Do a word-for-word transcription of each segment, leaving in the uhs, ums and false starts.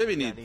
ببینید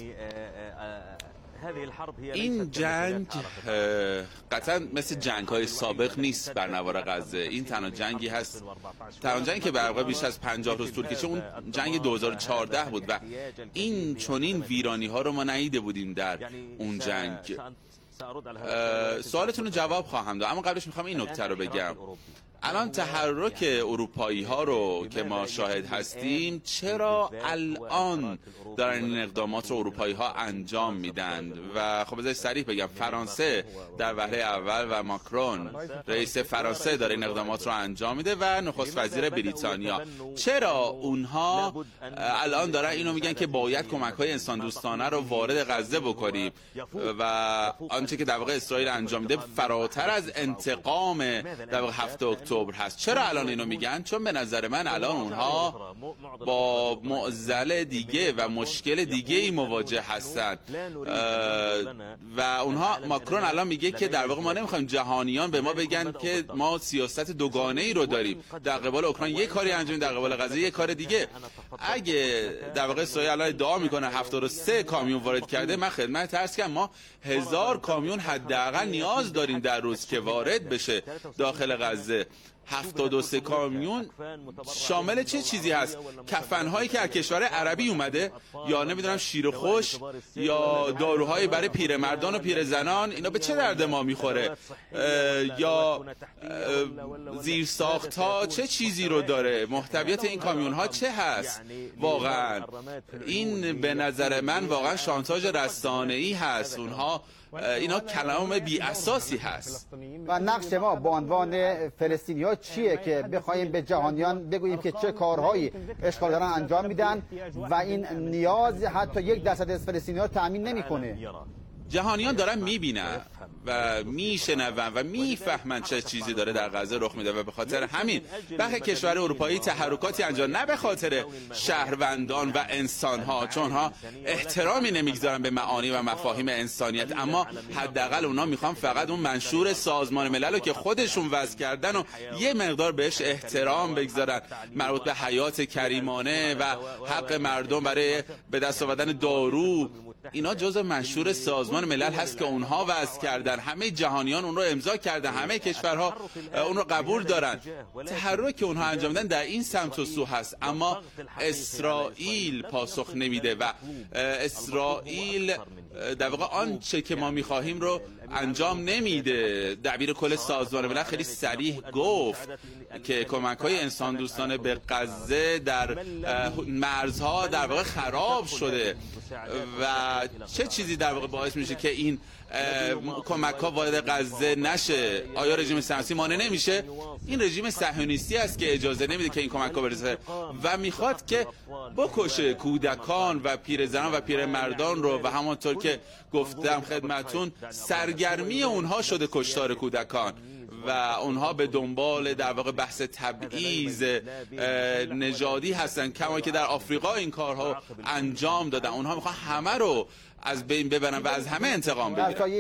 این جنگ قطعا مثل جنگ‌های سابق نیست بر نوار غزه. این تنها جنگی هست، تنها جنگی که در واقع بیش از پنجاه روز طول کشید اون جنگ دو هزار و چهارده بود و این چنین ویرانی‌ها رو ما ندیده بودیم در اون جنگ. سوالتون رو جواب خواهم داد، اما قبلش میخوام این نکته رو بگم. الان تحرک اروپایی ها رو که ما شاهد هستیم، چرا الان دارن این اقدامات رو اروپایی ها انجام میدن؟ و خب بذارید صریح بگم، فرانسه در وهله اول و ماکرون رئیس فرانسه داره این اقدامات رو انجام میده و نخست وزیر بریتانیا. چرا اونها الان دارن اینو میگن که باید کمک های انسان دوستانه رو وارد غزه بکنیم و آنچه که در واقع اسرائیل انجام میده فراتر از انتقام در واقع هفت اکتبر هست؟ چرا الان اینو میگن؟ چون به نظر من الان اونها با معضل دیگه و مشکل دیگه ای مواجه هستن و اونها، ماکرون الان میگه که در واقع ما نمیخوایم جهانیان به ما بگن که ما سیاست دوگانه ای رو داریم، در قبال اوکراین یک کاری انجام، در قبال غزه یک کار دیگه. اگه در واقع اسرائیل الان ادعا میکنه هفتاد و سه کامیون وارد کرده، من خدمت عرض کردم ما هزار کامیون حداقل نیاز داریم در روز که وارد بشه داخل غزه. هفتاد و سه کامیون شامل چه چیزی هست؟ کفن‌هایی که از کشور عربی اومده، یا نمیدونم شیر خوش، یا داروهای برای پیرمردان و پیرزنان. اینا به چه درد ما میخوره؟ یا زیرساخت‌ها چه چیزی رو داره؟ محتویات این کامیون‌ها چه هست؟ واقعا این به نظر من واقعا شانتاژ رسانه‌ای هست. اونها اینا کلام بی اساسی هست. و نقش ما به عنوان فلسطینی‌ها چیه که بخوایم به جهانیان بگوییم که چه کارهایی اشغالگران انجام میدن و این نیاز حتی یک درصد از فلسطینی‌ها تأمین نمیکنه؟ جهانیان دارن میبینن و میشنون و میفهمن چه چیزی داره در غزه رخ میده و به خاطر همین برخی کشور اروپایی تحرکاتی انجام، نه به خاطر شهروندان و انسانها، چون ها احترامی نمیگذارن به معانی و مفاهیم انسانیت، اما حداقل اونا میخوان فقط اون منشور سازمان ملل رو که خودشون وضع کردن و یه مقدار بهش احترام بگذارن، مربوط به حیات کریمانه و حق مردم برای به دست آوردن دارو. اینا جزء منشور سازمان ملل هست که اونها وضع کردن، همه جهانیان اون رو امضا کردن، همه کشورها اون رو قبول دارن. تحرکی که اونها انجام میدن در این سمت و سو هست، اما اسرائیل پاسخ نمیده و اسرائیل در واقع آنچه که ما میخواهیم رو انجام نمیده. دبیر کل سازمان ملل خیلی صریح گفت که کمک‌های انسان دوستانه به غزه در مرزها در واقع خراب شده و چه چیزی در واقع باعث میشه که این کمک‌ها وارد غزه نشه؟ آیا رژیم صهیونیستی مانع نمیشه؟ این رژیم صهیونیستی است که اجازه نمیده که این کمک‌ها برسه و میخواد که بکشه کودکان و پیرزنان و پیرمردان رو و همونطور که گفتم خدمتون سرگرمی اونها شده کشتار کودکان و اونها به دنبال در واقع بحث تبعیض نژادی هستن، کما که در آفریقا این کارها انجام دادن. اونها میخوان همه رو از بین ببرن و از همه انتقام بگیرن.